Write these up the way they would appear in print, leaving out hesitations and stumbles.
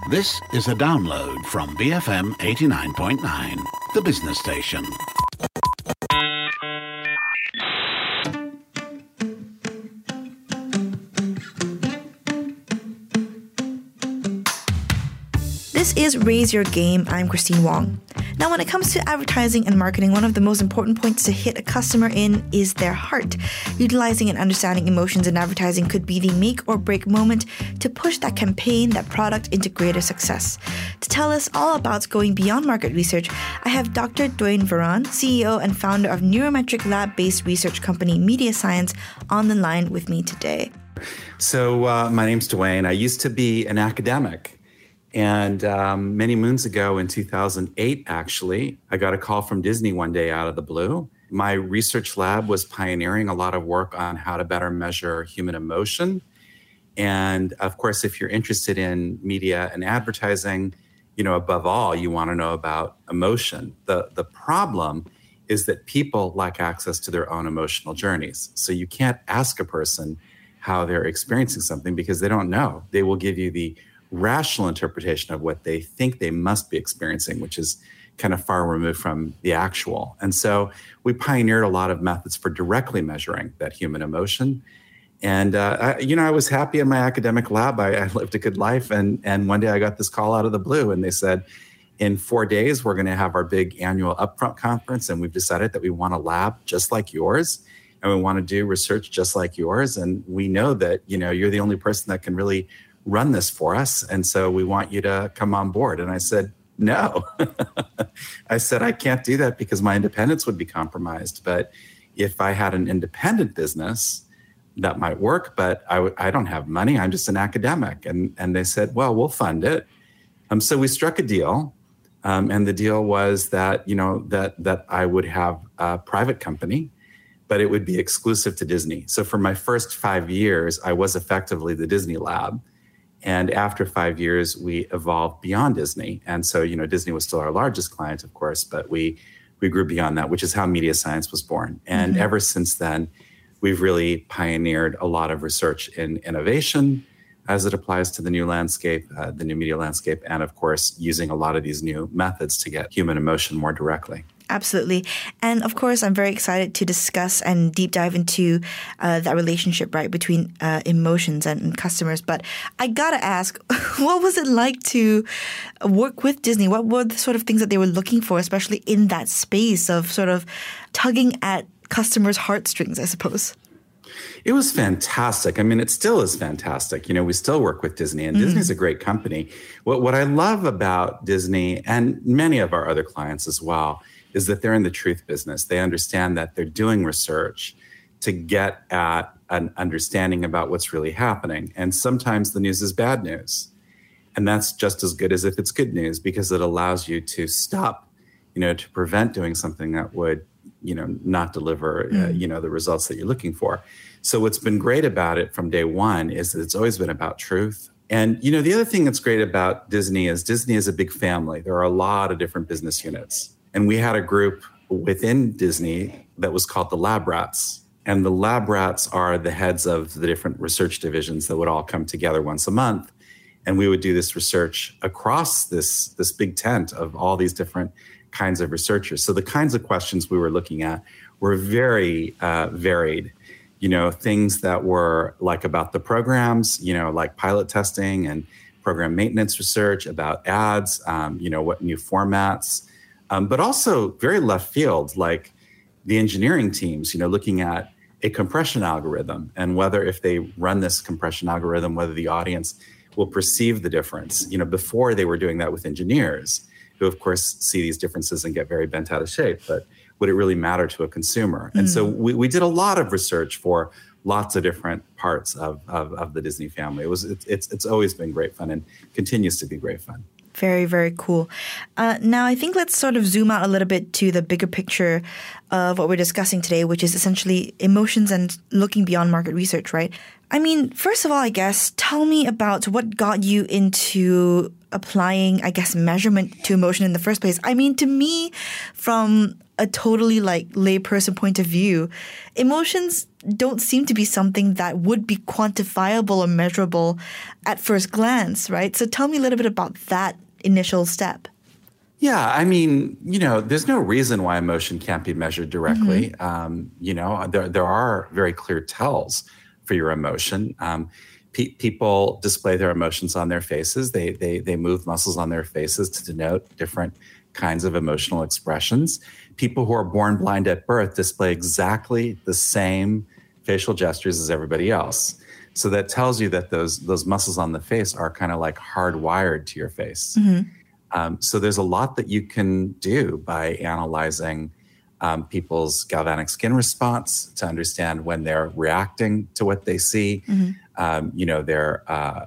This is a download from BFM 89.9, the business station. This is Raise Your Game. I'm Christine Wong. Now, when it comes to advertising and marketing, one of the most important points to hit a customer in is their heart. Utilizing and understanding emotions in advertising could be the make or break moment to push that campaign, that product into greater success. To tell us all about going beyond market research, I have Dr. Duane Varon, CEO and founder of Neurometric lab-based research company Media Science, on the line with me today. So my name's Duane. I used to be an academic. And many moons ago in 2008, actually, I got a call from Disney one day out of the blue. My research lab was pioneering a lot of work on how to better measure human emotion. And of course, if you're interested in media and advertising, above all, you want to know about emotion. The problem is that people lack access to their own emotional journeys. So you can't ask a person how they're experiencing something because they don't know. They will give you the rational interpretation of what they think they must be experiencing, which is kind of far removed from the actual. And so we pioneered a lot of methods for directly measuring that human emotion. And, I was happy in my academic lab. I lived a good life. And one day I got this call out of the blue and they said, in 4 days, we're going to have our big annual Upfront conference. And we've decided that we want a lab just like yours. And we want to do research just like yours. And we know that, you're the only person that can really run this for us. And so we want you to come on board. And I said, no. I said, I can't do that because my independence would be compromised. But if I had an independent business, that might work, but I don't have money. I'm just an academic. And they said, well, we'll fund it. So we struck a deal. And the deal was that, that I would have a private company, but it would be exclusive to Disney. So for my first 5 years, I was effectively the Disney lab. And after 5 years, we evolved beyond Disney. And so, Disney was still our largest client, of course, but we grew beyond that, which is how Media Science was born. And ever since then, we've really pioneered a lot of research in innovation as it applies to the new landscape, the new media landscape, and of course, using a lot of these new methods to get human emotion more directly. Absolutely. And of course, I'm very excited to discuss and deep dive into that relationship, right, between emotions and customers. But I got to ask, what was it like to work with Disney? What were the sort of things that they were looking for, especially in that space of sort of tugging at customers' heartstrings, I suppose? It was fantastic. I mean, it still is fantastic. We still work with Disney, and Disney's a great company. What I love about Disney and many of our other clients as well is that they're in the truth business. They understand that they're doing research to get at an understanding about what's really happening. And sometimes the news is bad news. And that's just as good as if it's good news because it allows you to stop, to prevent doing something that would, not deliver, the results that you're looking for. So what's been great about it from day one is that it's always been about truth. And, the other thing that's great about Disney is a big family. There are a lot of different business units. And we had a group within Disney that was called the Lab Rats. And the Lab Rats are the heads of the different research divisions that would all come together once a month. And we would do this research across this big tent of all these different kinds of researchers. So the kinds of questions we were looking at were very varied. Things that were like about the programs, like pilot testing and program maintenance research, about ads, what new formats, but also very left field, like the engineering teams, looking at a compression algorithm and whether if they run this compression algorithm, whether the audience will perceive the difference. Before they were doing that with engineers who, of course, see these differences and get very bent out of shape. But would it really matter to a consumer? And so we did a lot of research for lots of different parts of the Disney family. It's always been great fun and continues to be great fun. Very, very cool. Now, I think let's sort of zoom out a little bit to the bigger picture of what we're discussing today, which is essentially emotions and looking beyond market research, right? I mean, first of all, I guess, tell me about what got you into applying, I guess, measurement to emotion in the first place. I mean, to me, from a totally layperson point of view, emotions don't seem to be something that would be quantifiable or measurable at first glance, right? So tell me a little bit about that initial step. Yeah, I mean, there's no reason why emotion can't be measured directly. There are very clear tells for your emotion. People display their emotions on their faces. They move muscles on their faces to denote different kinds of emotional expressions. People who are born blind at birth display exactly the same facial gestures as everybody else. So that tells you that those muscles on the face are kind of like hardwired to your face. So there's a lot that you can do by analyzing people's galvanic skin response to understand when they're reacting to what they see, their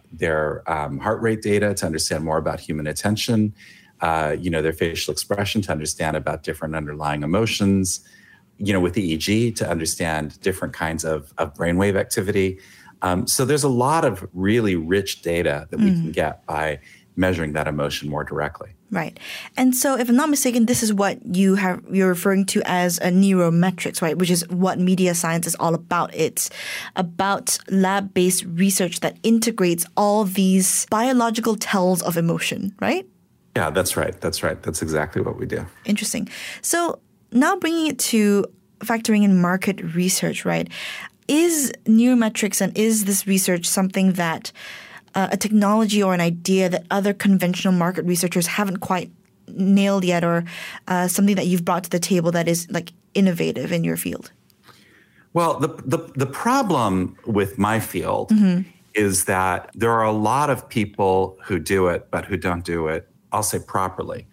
heart rate data to understand more about human attention, their facial expression to understand about different underlying emotions, with EEG to understand different kinds of brainwave activity. So there's a lot of really rich data that we can get by measuring that emotion more directly. Right. And so if I'm not mistaken, this is what you're referring to as a neurometrics, right? Which is what media science is all about. It's about lab-based research that integrates all these biological tells of emotion, right? Yeah, that's right. That's exactly what we do. Interesting. So now bringing it to factoring in market research, right? Is neurometrics and is this research something that a technology or an idea that other conventional market researchers haven't quite nailed yet, or something that you've brought to the table that is innovative in your field? Well, the problem with my field is that there are a lot of people who do it, but who don't do it, I'll say, properly.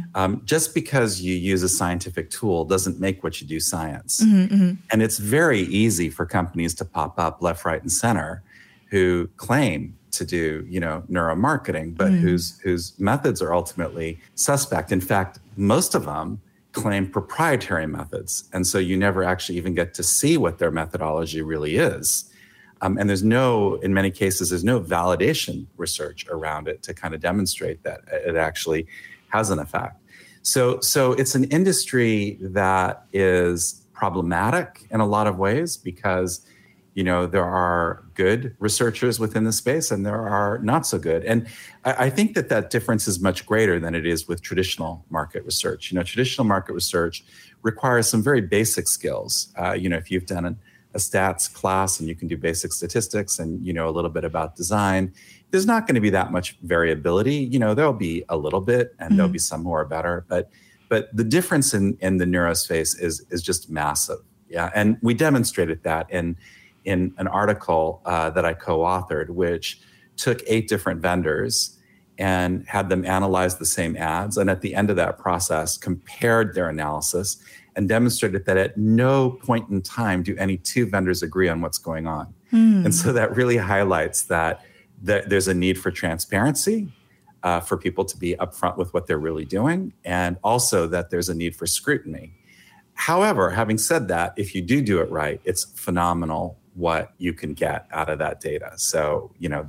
Just because you use a scientific tool doesn't make what you do science. And it's very easy for companies to pop up left, right, and center who claim to do, neuromarketing, but whose methods are ultimately suspect. In fact, most of them claim proprietary methods. And so you never actually even get to see what their methodology really is. And in many cases, there's no validation research around it to kind of demonstrate that it actually has an effect. So it's an industry that is problematic in a lot of ways because there are good researchers within the space and there are not so good. And I think that difference is much greater than it is with traditional market research. Traditional market research requires some very basic skills. If you've done a stats class and you can do basic statistics and a little bit about design, there's not going to be that much variability. There'll be a little bit and there'll be some who are better. But the difference in the neurospace is just massive. Yeah. And we demonstrated that in an article that I co-authored, which took 8 different vendors and had them analyze the same ads. And at the end of that process, compared their analysis and demonstrated that at no point in time do any 2 vendors agree on what's going on. And so that really highlights that there's a need for transparency, for people to be upfront with what they're really doing, and also that there's a need for scrutiny. However, having said that, if you do it right, it's phenomenal what you can get out of that data. So,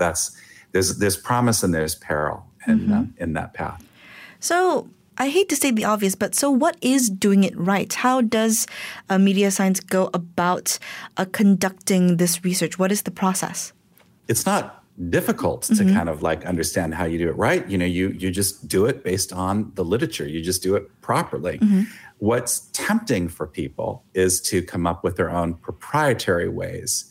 there's promise and there's peril in that path. So I hate to state the obvious, but so what is doing it right? How does media science go about conducting this research? What is the process? It's not difficult to kind of understand how you do it right. You just do it based on the literature. You just do it properly. What's tempting for people is to come up with their own proprietary ways.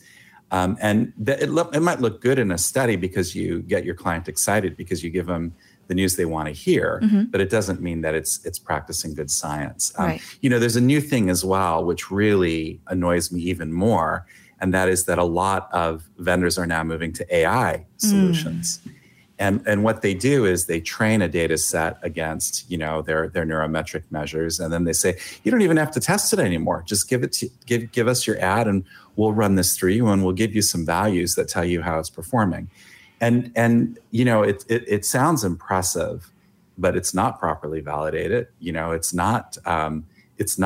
It might look good in a study because you get your client excited because you give them the news they want to hear, but it doesn't mean that it's practicing good science. Right. There's a new thing as well, which really annoys me even more, and that is that a lot of vendors are now moving to AI solutions. And what they do is they train a data set against, their neurometric measures. And then they say, you don't even have to test it anymore. Just give us your ad and we'll run this through you and we'll give you some values that tell you how it's performing. And it sounds impressive, but it's not properly validated. It's not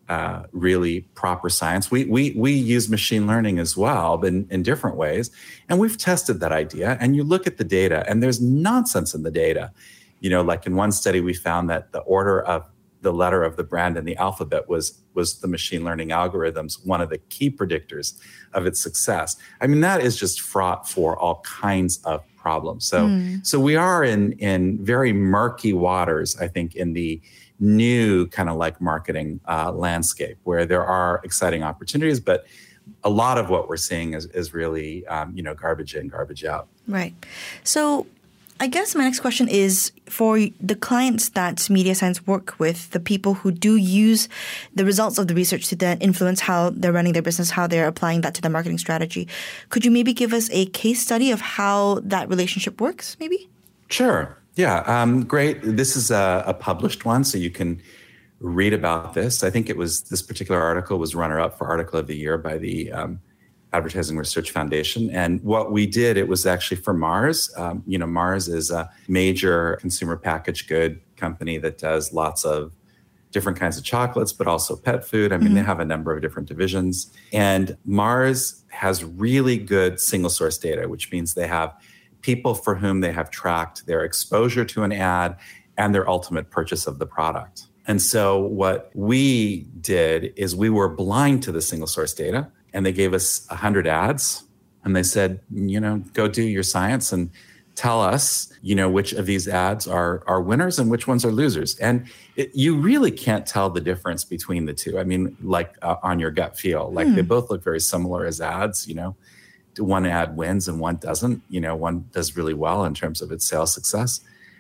really proper science. We use machine learning as well, but in different ways. And we've tested that idea. And you look at the data, and there's nonsense in the data. Like in one study, we found that the order of the letter of the brand in the alphabet was the machine learning algorithms, one of the key predictors of its success. I mean, that is just fraught for all kinds of problems. So we are in very murky waters, I think, in the new kind of like marketing landscape, where there are exciting opportunities, but a lot of what we're seeing is really, garbage in, garbage out. Right. So I guess my next question is for the clients that Media Science work with, the people who do use the results of the research to then influence how they're running their business, how they're applying that to their marketing strategy. Could you maybe give us a case study of how that relationship works, maybe? Sure. Yeah. Great. This is a published one, so you can read about this. I think this particular article was runner-up for Article of the Year by the Advertising Research Foundation. And what we did, it was actually for Mars. Mars is a major consumer packaged good company that does lots of different kinds of chocolates, but also pet food. I mean, they have a number of different divisions. And Mars has really good single source data, which means they have people for whom they have tracked their exposure to an ad and their ultimate purchase of the product. And so what we did is we were blind to the single source data, and they gave us 100 ads, and they said, go do your science and tell us, which of these ads are winners and which ones are losers. And you really can't tell the difference between the two. I mean, like on your gut feel, like they both look very similar as ads, One ad wins and one doesn't. One does really well in terms of its sales success.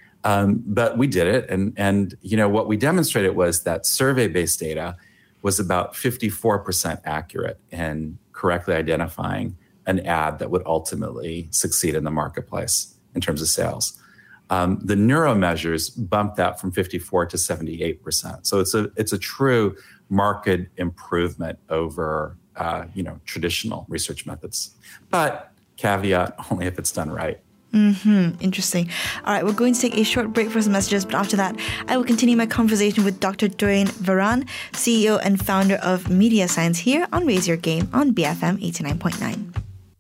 But we did it. And what we demonstrated was that survey-based data was about 54% accurate in correctly identifying an ad that would ultimately succeed in the marketplace in terms of sales. The neuro measures bumped that from 54 to 78%. So it's a true market improvement over traditional research methods. But caveat, only if it's done right. Interesting. All right, we're going to take a short break for some messages, but after that, I will continue my conversation with Dr. Dwayne Varan, CEO and founder of Media Science, here on Raise Your Game on BFM 89.9.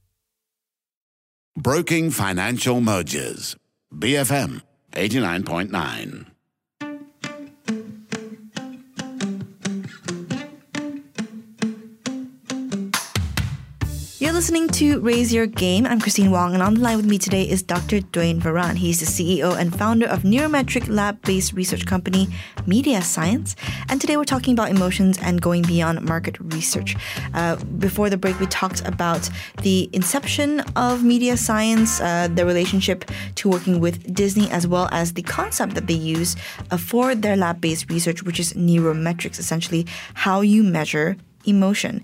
Broking financial mergers. BFM 89.9. You're listening to Raise Your Game. I'm Christine Wong, and on the line with me today is Dr. Dwayne Varan. He's the CEO and founder of neurometric lab-based research company Media Science. And today we're talking about emotions and going beyond market research. Before the break, we talked about the inception of Media Science, their relationship to working with Disney, as well as the concept that they use for their lab-based research, which is neurometrics, essentially how you measure emotion.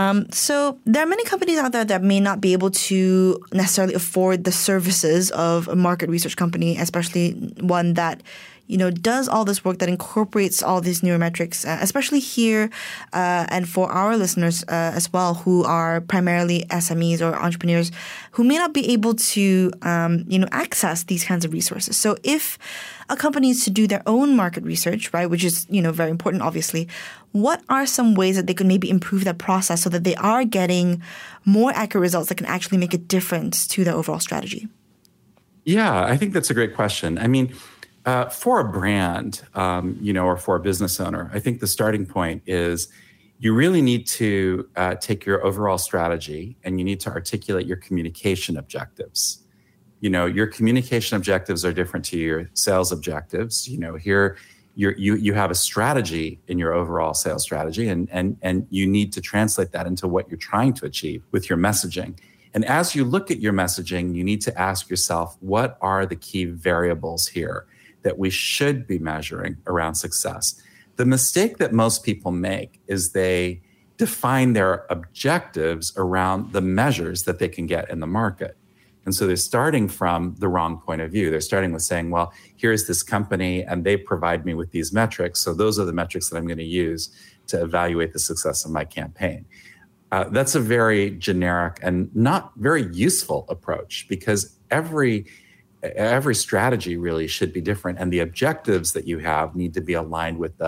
So there are many companies out there that may not be able to necessarily afford the services of a market research company, especially one that does all this work that incorporates all these neurometrics, especially here and for our listeners as well, who are primarily SMEs or entrepreneurs who may not be able to, access these kinds of resources. So if a company needs to do their own market research, right, which is, very important, obviously, what are some ways that they could maybe improve that process so that they are getting more accurate results that can actually make a difference to their overall strategy? Yeah, I think that's a great question. I mean, for a brand, or for a business owner, I think the starting point is you really need to take your overall strategy and you need to articulate your communication objectives. Your communication objectives are different to your sales objectives. Here you have a strategy in your overall sales strategy, and you need to translate that into what you're trying to achieve with your messaging. And as you look at your messaging, you need to ask yourself, what are the key variables here that we should be measuring around success? The mistake that most people make is they define their objectives around the measures that they can get in the market. And so they're starting from the wrong point of view. They're starting with saying, well, here's this company and they provide me with these metrics. So those are the metrics that I'm going to use to evaluate the success of my campaign. That's a very generic and not very useful approach, because every strategy really should be different, and the objectives that you have need to be aligned with the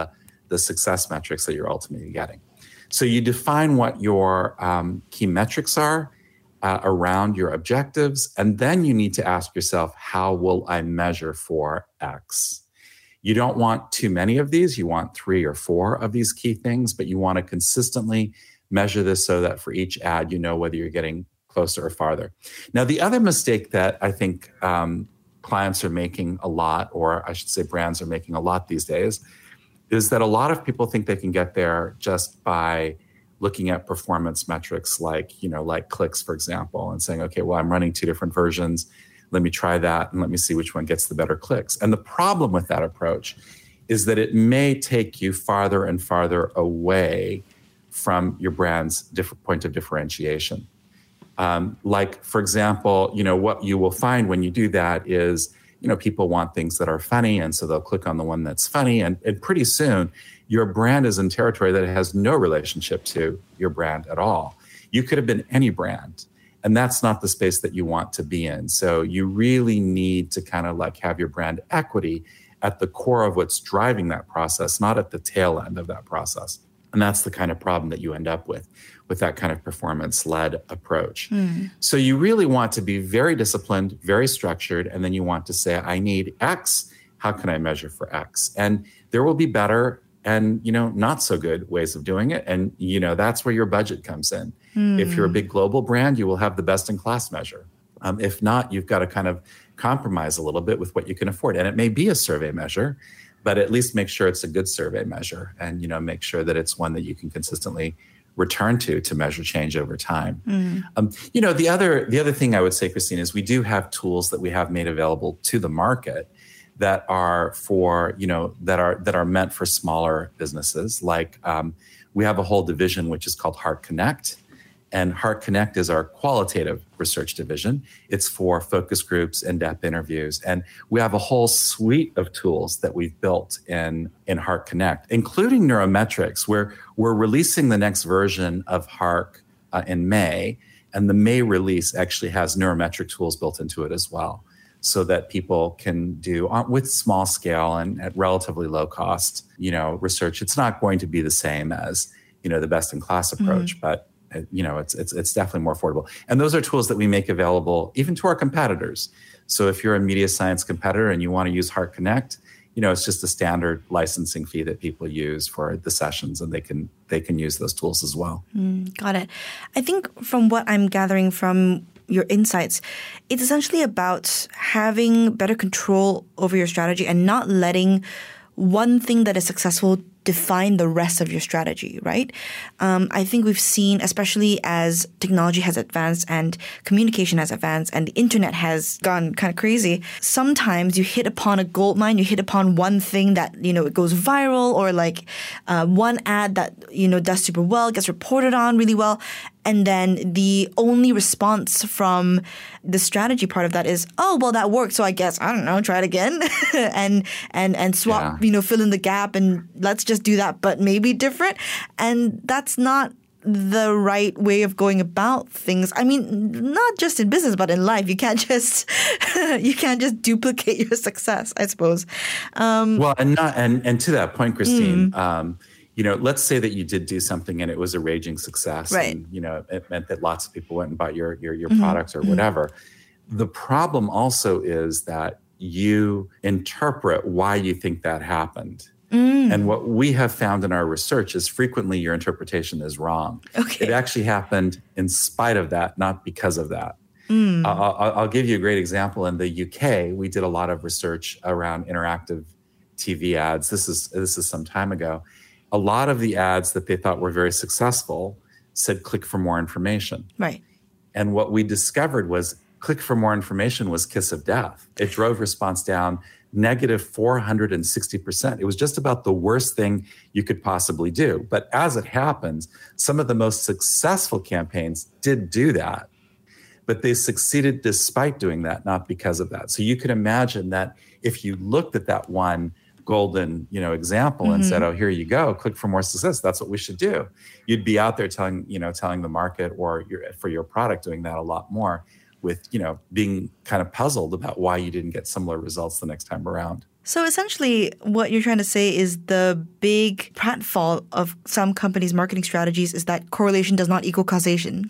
the success metrics that you're ultimately getting. So you define what your key metrics are around your objectives, and then you need to ask yourself, how will I measure for X? You don't want too many of these. You want 3 or 4 of these key things, but you want to consistently measure this so that for each ad, you know whether you're getting closer or farther. Now, the other mistake that I think clients are making a lot, or I should say brands are making a lot these days, is that a lot of people think they can get there just by looking at performance metrics like clicks, for example, and saying, okay, well, I'm running 2 different versions. Let me try that and let me see which one gets the better clicks. And the problem with that approach is that it may take you farther and farther away from your brand's point of differentiation. Like, for example, what you will find when you do that is, people want things that are funny, and so they'll click on the one that's funny, and pretty soon your brand is in territory that has no relationship to your brand at all. You could have been any brand, and that's not the space that you want to be in. So you really need to kind of like have your brand equity at the core of what's driving that process, not at the tail end of that process. And that's the kind of problem that you end up with that kind of performance-led approach. So you really want to be very disciplined, very structured, and then you want to say, I need X. How can I measure for X? And there will be better and, not so good ways of doing it. And, that's where your budget comes in. If you're a big global brand, you will have the best-in-class measure. If not, you've got to kind of compromise a little bit with what you can afford. And it may be a survey measure, but at least make sure it's a good survey measure and, make sure that it's one that you can consistently return to measure change over time. The other thing I would say, Christine, is we do have tools that we have made available to the market that are for, that are meant for smaller businesses. Like we have a whole division which is called Heart Connect. And Heart Connect is our qualitative research division. It's for focus groups, in-depth interviews. And we have a whole suite of tools that we've built in Heart Connect, including neurometrics, where we're releasing the next version of Heart in May. And the May release actually has neurometric tools built into it as well, so that people can do with small scale and at relatively low cost, research. It's not going to be the same as, the best in class approach, but it's definitely more affordable. And those are tools that we make available even to our competitors. So if you're a media science competitor and you want to use Heart Connect, it's just a standard licensing fee that people use for the sessions, and they can use those tools as well. Got it. I think from what I'm gathering from your insights, it's essentially about having better control over your strategy and not letting one thing that is successful define the rest of your strategy, right? I think we've seen, especially as technology has advanced and communication has advanced and the internet has gone kind of crazy, sometimes you hit upon a gold mine, you hit upon one thing that, it goes viral, or like one ad that, does super well, gets reported on really well. And then the only response from the strategy part of that is, oh, well, that worked. So I guess, I don't know, try it again and swap, fill in the gap and let's just do that, but maybe different. And that's not the right way of going about things. I mean, not just in business, but in life. You can't just duplicate your success, I suppose. Well, and to that point, Christine, let's say that you did do something and it was a raging success, right? And it meant that lots of people went and bought your products or whatever. The problem also is that you interpret why you think that happened. And what we have found in our research is frequently your interpretation is wrong. Okay. It actually happened in spite of that, not because of that. I'll give you a great example. In the UK, we did a lot of research around interactive TV ads. This is some time ago. A lot of the ads that they thought were very successful said click for more information. Right. And what we discovered was click for more information was kiss of death. It drove response down negative 460%. It was just about the worst thing you could possibly do. But as it happens, some of the most successful campaigns did do that. But they succeeded despite doing that, not because of that. So you can imagine that if you looked at that one golden, example and said, oh, here you go, click for more success, that's what we should do, you'd be out there telling the market or for your product doing that a lot more. with, being kind of puzzled about why you didn't get similar results the next time around. So essentially, what you're trying to say is the big pratfall of some companies' marketing strategies is that correlation does not equal causation.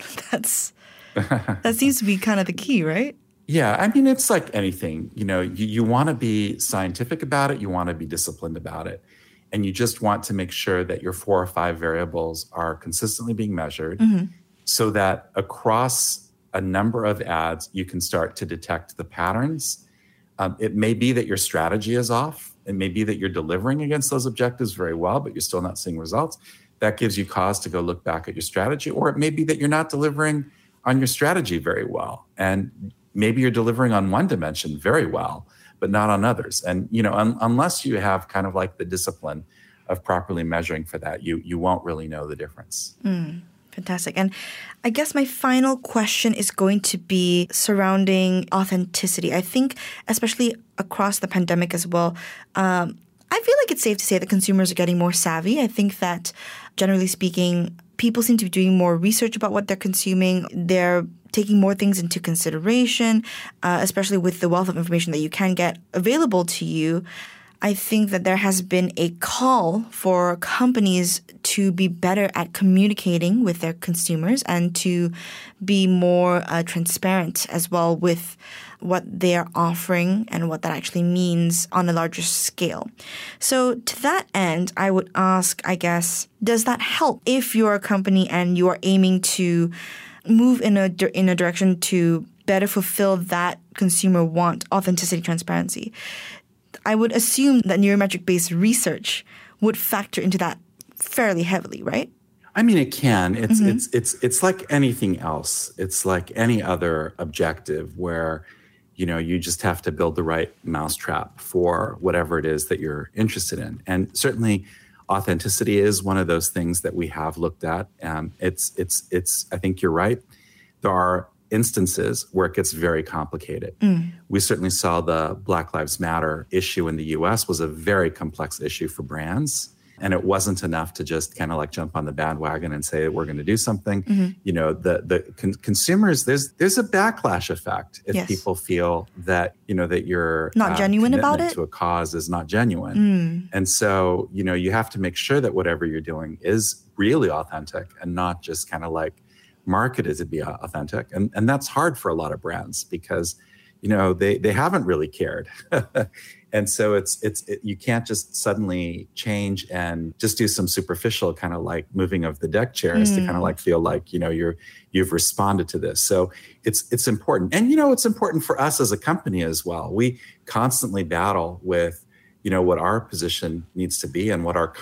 That seems to be kind of the key, right? Yeah, I mean, it's like anything. You want to be scientific about it. You want to be disciplined about it. And you just want to make sure that your 4 or 5 variables are consistently being measured so that across a number of ads, you can start to detect the patterns. It may be that your strategy is off. It may be that you're delivering against those objectives very well, but you're still not seeing results. That gives you cause to go look back at your strategy. Or it may be that you're not delivering on your strategy very well. And maybe you're delivering on one dimension very well, but not on others. And, unless you have kind of like the discipline of properly measuring for that, you won't really know the difference. Fantastic. And I guess my final question is going to be surrounding authenticity. I think, especially across the pandemic as well, I feel like it's safe to say that consumers are getting more savvy. I think that, generally speaking, people seem to be doing more research about what they're consuming. They're taking more things into consideration, especially with the wealth of information that you can get available to you. I think that there has been a call for companies to be better at communicating with their consumers and to be more transparent as well with what they're offering and what that actually means on a larger scale. So to that end, I would ask, I guess, does that help if you're a company and you are aiming to move in a direction to better fulfill that consumer want, authenticity, transparency? I would assume that neurometric-based research would factor into that fairly heavily, right? I mean, it can. It's like anything else. It's like any other objective where, you just have to build the right mousetrap for whatever it is that you're interested in. And certainly, authenticity is one of those things that we have looked at. It's. I think you're right. There are instances where it gets very complicated. We certainly saw the Black Lives Matter issue in the US was a very complex issue for brands. And it wasn't enough to just kind of like jump on the bandwagon and say that we're going to do something. The consumers, there's a backlash effect if people feel that, that your not genuine about it to a cause is not genuine. And so, you have to make sure that whatever you're doing is really authentic and not just kind of like marketed to be authentic. And that's hard for a lot of brands because, they haven't really cared. And so you can't just suddenly change and just do some superficial kind of like moving of the deck chairs to kind of like feel like, you've responded to this. So it's important. And, it's important for us as a company as well. We constantly battle with, what our position needs to be and what our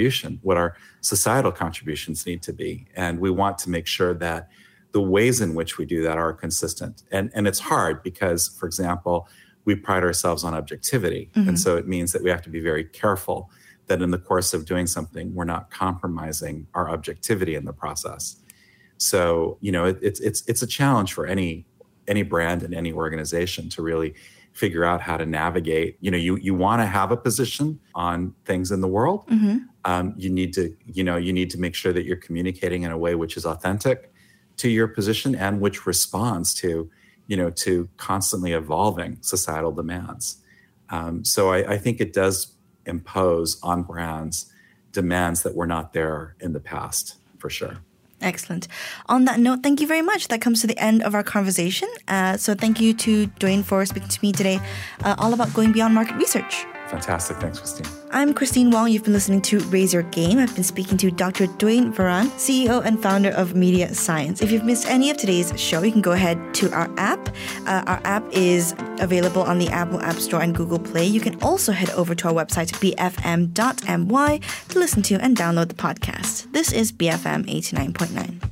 societal contributions need to be. And we want to make sure that the ways in which we do that are consistent. And it's hard because, for example, we pride ourselves on objectivity. And so it means that we have to be very careful that in the course of doing something, we're not compromising our objectivity in the process. So, it's a challenge for any brand and any organization to really figure out how to navigate. You want to have a position on things in the world. You need to make sure that you're communicating in a way which is authentic to your position and which responds to constantly evolving societal demands. So I think it does impose on brands demands that were not there in the past, for sure. Excellent. On that note, thank you very much. That comes to the end of our conversation. So thank you to Dwayne for speaking to me today all about going beyond market research. Fantastic. Thanks, Christine. I'm Christine Wong. You've been listening to Raise Your Game. I've been speaking to Dr. Dwayne Varan, CEO and founder of Media Science. If you've missed any of today's show, you can go ahead to our app. Our app is available on the Apple App Store and Google Play. You can also head over to our website, bfm.my, to listen to and download the podcast. This is BFM 89.9.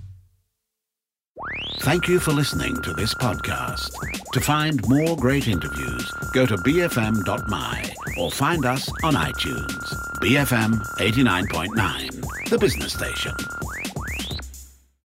Thank you for listening to this podcast. To find more great interviews, go to bfm.my or find us on iTunes. BFM 89.9, the business station.